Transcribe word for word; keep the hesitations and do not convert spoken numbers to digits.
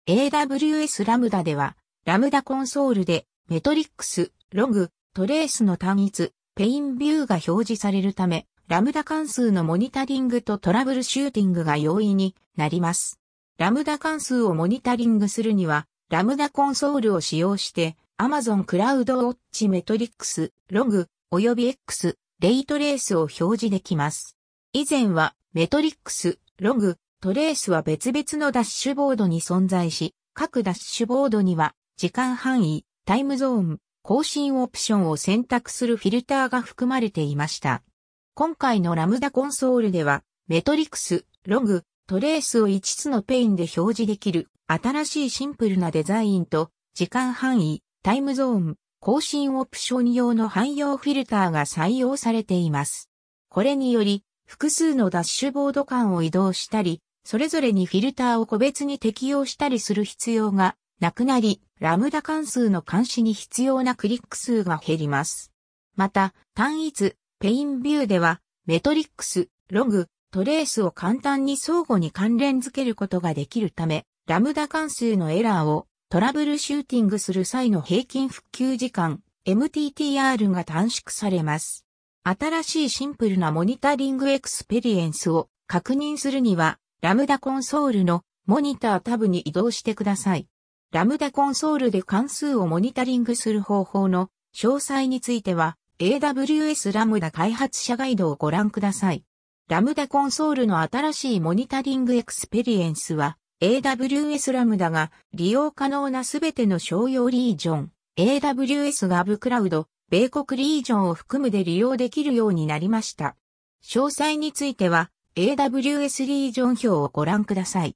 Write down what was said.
エーダブリューエス ラムダでは、ラムダコンソールでメトリックス、ログ、トレースの単一、ペインビューが表示されるため、ラムダ関数のモニタリングとトラブルシューティングが容易になります。ラムダ関数をモニタリングするには、ラムダコンソールを使用して、Amazon CloudWatch メトリックス、ログ、及び X、レイトレースを表示できます。以前は、メトリックス、ログ、トレースは別々のダッシュボードに存在し、各ダッシュボードには、時間範囲、タイムゾーン、更新オプションを選択するフィルターが含まれていました。今回のラムダコンソールでは、メトリックス、ログ、トレースをいつつのペインで表示できる、新しいシンプルなデザインと、時間範囲、タイムゾーン、更新オプション用の汎用フィルターが採用されています。これにより、複数のダッシュボード間を移動したり、それぞれにフィルターを個別に適用したりする必要がなくなり、ラムダ関数の監視に必要なクリック数が減ります。また、単一、ペインビューでは、メトリックス、ログ、トレースを簡単に相互に関連づけることができるため、ラムダ関数のエラーをトラブルシューティングする際の平均復旧時間、エムティーティーアール が短縮されます。新しいシンプルなモニタリングエクスペリエンスを確認するには、ラムダコンソールのモニタータブに移動してください。ラムダコンソールで関数をモニタリングする方法の詳細については、エーダブリューエス ラムダ開発者ガイドをご覧ください。ラムダコンソールの新しいモニタリングエクスペリエンスは、エーダブリューエス ラムダが利用可能なすべての商用リージョン、エーダブリューエス ガブクラウド、米国リージョンを含むで利用できるようになりました。詳細については、エーダブリューエス リージョン表をご覧ください。